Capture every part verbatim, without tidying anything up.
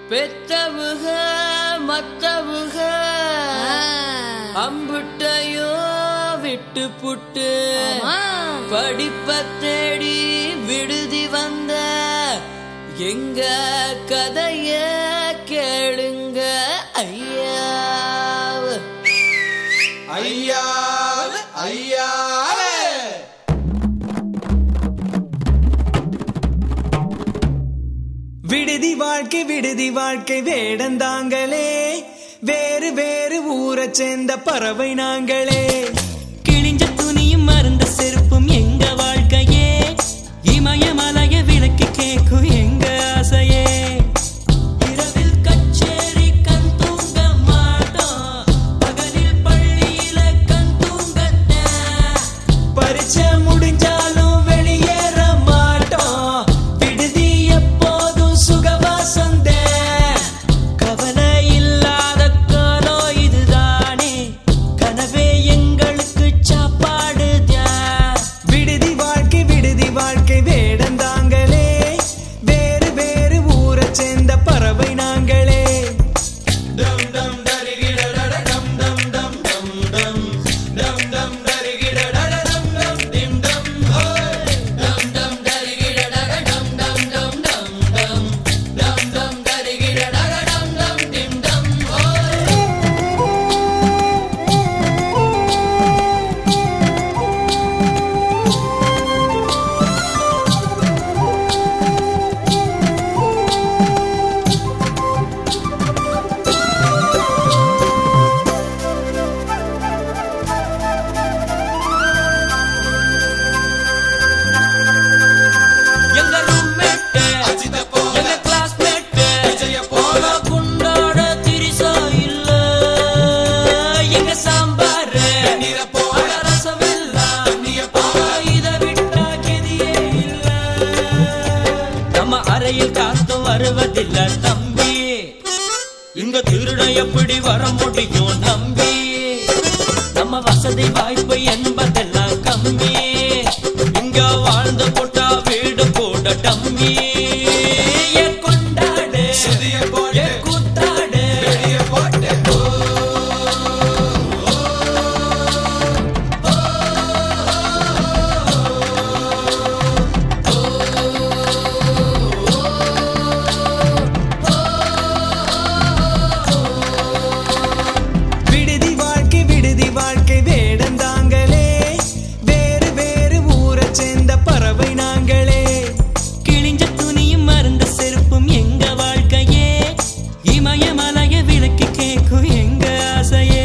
பெத்தவுக மத்தவுக அம்புட்டையோ விட்டு புட்டு படிப்ப தேடி விடுதி வந்த எங்க கதைய கேளுங்க ஐயா ஐயா ஐயா விடுதி வாழ்க்கை விடுதி வாழ்க்கை வேடந்தாங்களே, வேறு வேறு ஊரை சேர்ந்த பறவை நாங்களே. கிழிஞ்ச துணியும் மறந்த செருப்பும் எங்க வாழ்க்கையே, இமயமலைய விளக்கி கேக்கும் எங்க ஆசையே. இரவில் கச்சேரி கண் தூங்க மாட்டோம், பகலில் பள்ளியில கண் தூங்கட்ட. பரிச்சை முடிஞ்சாலும் வெளியேற மாட்டோம், விடுதி எப்போதும் சுகவாசந்தே. கவலை இல்லாத காலம் இதுதானே, கனவே எங்களுக்கு சாப்பாடுதான். விடுதி வாழ்க்கை விடுதி வாழ்க்கை வேடந்தாங்களே, வேறு வேறு ஊரை சேர்ந்த பறவை நாங்களே. டம் டம் தரிகிடட டம் டம் டம் டம் டம் டம் டம் தரிகிடட டம் டம் டிம் டம் ஹோய் டம் டம் தரிகிடட டம் டம் டம் டம் டம் டம் டம் தரிகிடட டம் டம் டிம் டம் ஹோய் எங்க roommate, அஜித போல எங்க classmate, விஜய போல குண்டோட திரிசா இல்ல. எங்க சாம்பார் நீர போல ரசம் இல்ல, தண்ணிய போல இத விட்டா கெதியே இல்ல. நம்ம அறையில் காத்து வருவதில்ல தம்பி, இங்க திருட எப்படி வர முடியும் நம்பி. நம்ம வசதி வாய்ப்பு என்பதெல்லாம் கம்மி, இங்க வாழ்ந்து போட்டா வீடு கூட டம்மி. ஏ கொண்டாடு சுதிய ஏ போட்டு கூத்தாடு, வெளிய போட்டு விடுதி வாழ்க்கை விடுதி வாழ்க்கை வேடந்தாங்களே, வேறு வேறு ஊரை சேர்ந்த பறவை நாங்களே. கிழிஞ்ச துணியும் மறந்த செருப்பும் எங்க வாழ்க்கையே, இமயமலைய விளக்கி கேக்கும் எங்க ஆசையே.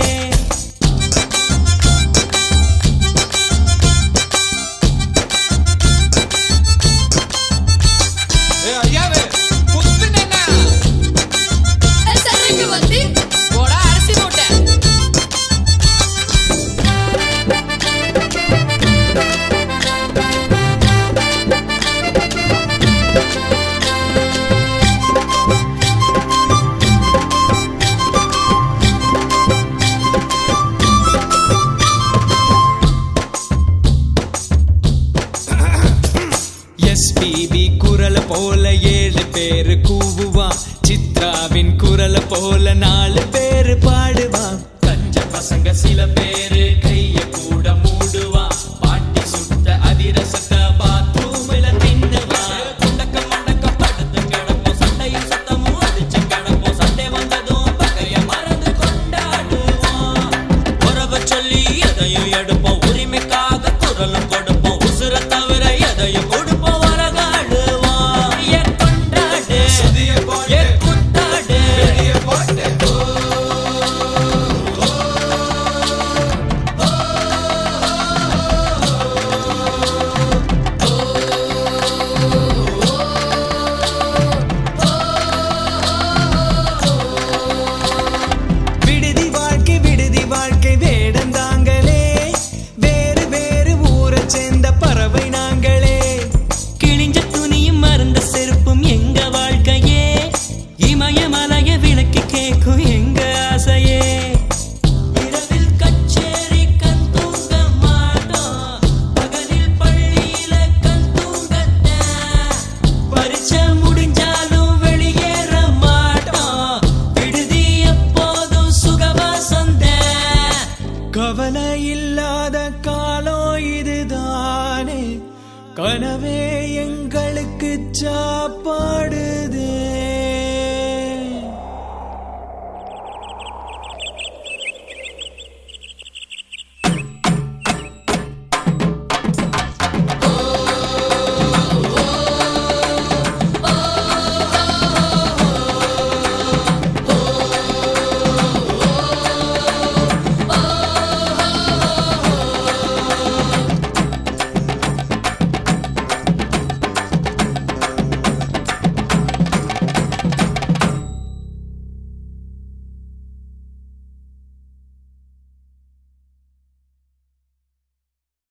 ஏ ஐயாவே குத்துனேனா சரிக்கு வந்து போடா அரிசி மூட்டை எஸ்பிபி குரல போல ஏழு பேரு கூவுவான், சித்ராவின் குரல போல நாலு பேரு பாடுவான். கஞ்ச பசங்க சில பேர்